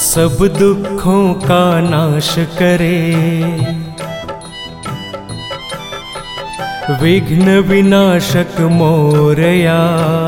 सब दुखों का नाश करे, विघ्न विनाशक मोरया।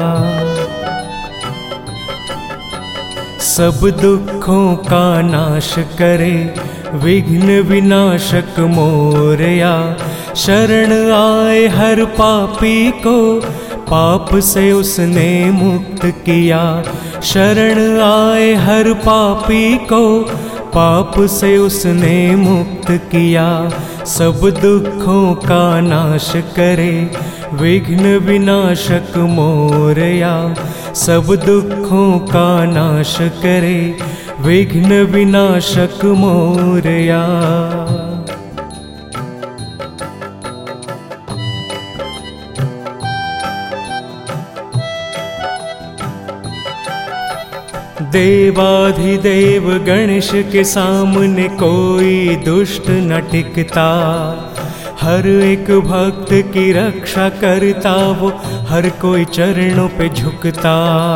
सब दुखों का नाश करे, विघ्न विनाशक मोरया। शरण आए हर पापी को, पाप से उसने मुक्त किया। शरण आए हर पापी को, पाप से उसने मुक्त किया। सब दुखों का नाश करे, विघ्न विनाशक मोरया। सब दुखों का नाश करे, विघ्न विनाशक मोरया। देवाधिदेव गणेश के सामने कोई दुष्ट न टिकता। हर एक भक्त की रक्षा करता वो, हर कोई चरणों पे झुकता।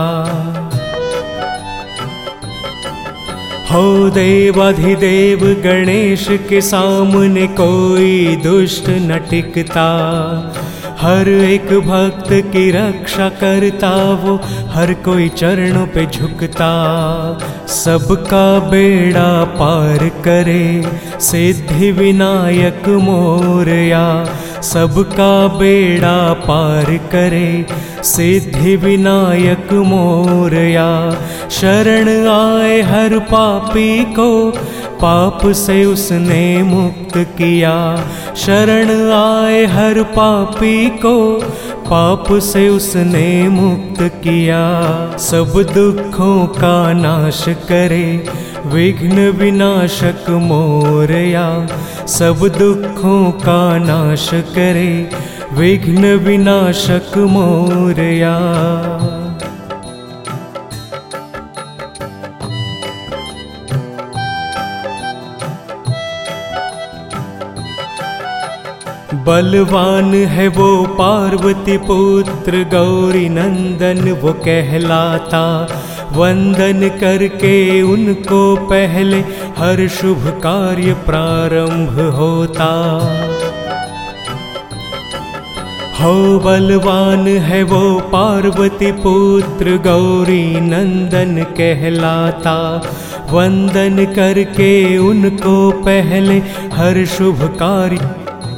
हो देवाधिदेव गणेश के सामने कोई दुष्ट न टिकता। हर एक भक्त की रक्षा करता वो, हर कोई चरणों पे झुकता। सबका बेड़ा पार करे, सिद्धि विनायक मोरया। सबका बेड़ा पार करे, सिद्धि विनायक मोरया। शरण आए हर पापी को, पाप से उसने मुक्त किया। शरण आए हर पापी को, पाप से उसने मुक्त किया। सब दुखों का नाश करे, विघ्न विनाशक मोरया। सब दुखों का नाश करे, विघ्न विनाशक मोरया। बलवान है वो पार्वती पुत्र गौरी नंदन वो कहलाता। वंदन करके उनको पहले हर शुभ कार्य प्रारंभ होता। हो बलवान है वो पार्वती पुत्र गौरी नंदन कहलाता। वंदन करके उनको पहले हर शुभ कार्य,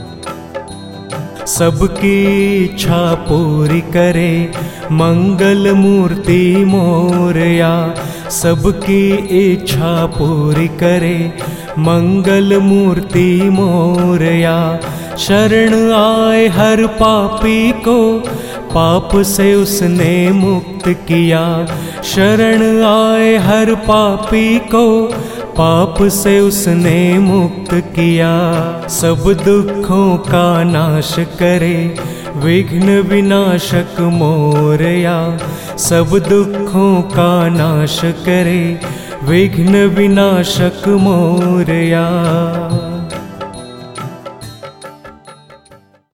सबकी इच्छा पूरी करे, मंगल मूर्ति मोरया। सबकी इच्छा पूरी करे, मंगल मूर्ति मोरया। शरण आए हर पापी को, पाप से उसने मुक्त किया। शरण आए हर पापी को, पाप से उसने मुक्त किया। सब दुखों का नाश करे, विघ्न विनाशक मोरया। सब दुखों का नाश करे, विघ्न विनाशक मोरया।